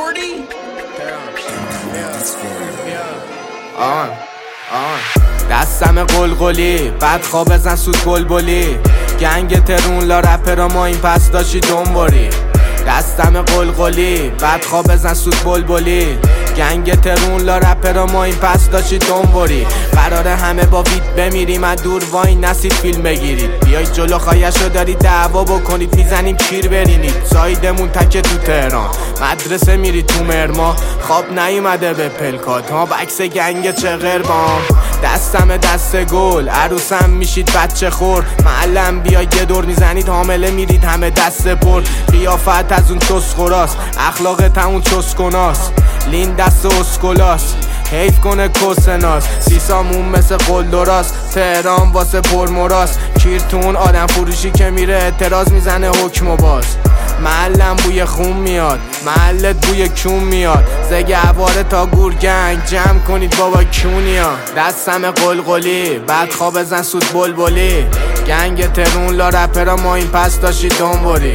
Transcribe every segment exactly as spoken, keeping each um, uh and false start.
آن آن دستم قلقلی بعد خواب بزن سود بلبلی گنگ ترون لا رپرا ما این پس داشتی دنباری دستم قلقلی بعد خواب بزن سود بلبلی گنگ ترون لا رپرا ما این پس داشتی دنباری قراره همه با وید بمیریم از دور وای نسید فیلم بگیرید بیای جلو خواهشو داری دعوا بکنید میزنیم کیر برینید سایدمون تکه تو تهران مدرسه میرید تو مرما خواب نیومده به پلکات ها بکس گنگ چه غربام دستم دست گل عروسم میشید بچه خور معلم بیا یه دور میزنید حامله میرید همه دست پر قیافت از اون چسخوراست اخلاقت همون چسکناست لین دست اسکولاست حیف کنه کسناس سیسامون مثل قلدراست تهران واسه پرمراست کیرتون آدم فروشی که میره اعتراض میزنه حکم و باز محلم بوی خون میاد محلت بوی کون میاد زگهواره تا گورگنگ جمع کنید بابا کونیا دستم قلقلی بعد خواب بزن سود بلبلی گنگ ترون لا رپرا ما این پس داشتی دنباری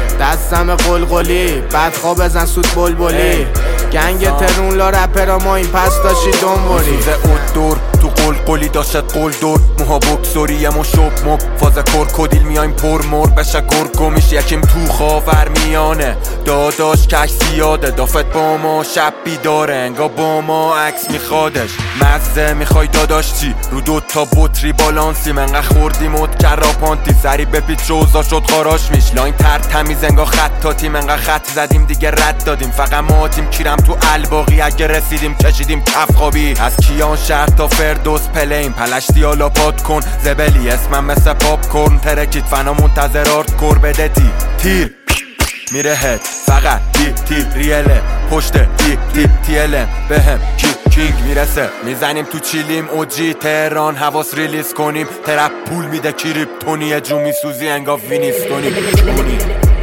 دستم قلقلی بعد خواب بزن سود بلبلی گنگ ترون لا رپرا ما این پس داشتی دنباری میسوزه اود دور تو قلقلی داشت قل دور موها بکسوری و شب مب فاز کرکودیل میایم پر مر بشه گرگو میشه یکیم تو خاور میانه داداش کش زیاده دافت با ما شب بیداره انگا با ما عکس میخوادش مزه میخوای داداش چی رو دو تا بطری بالانسی منقه خوردی مد کراپانتی سری بپیچ روزا شد خاراش میش لاین تر تمیز انگا خطاتی منقه خط زدیم دیگه رد دادیم فقط ما تیم کیرم تو الباقی اگه رسیدیم کشیدیم کف خوابی از کیان شهر تا فردوس پلیم پلشتی حالا پاد کن زبلی اسمم مثل پاپ کورن ترکید فنا منتظر آرد کور بده تی تیر میره هد فقط تی تی ریله پشت تی تی تیلم بهم کی کینگ میرسه میزنیم تو چیلیم اوجی تهران حواس ریلیز کنیم ترپ پول میده کریپتونی جو میسوزی انگا وینیستونی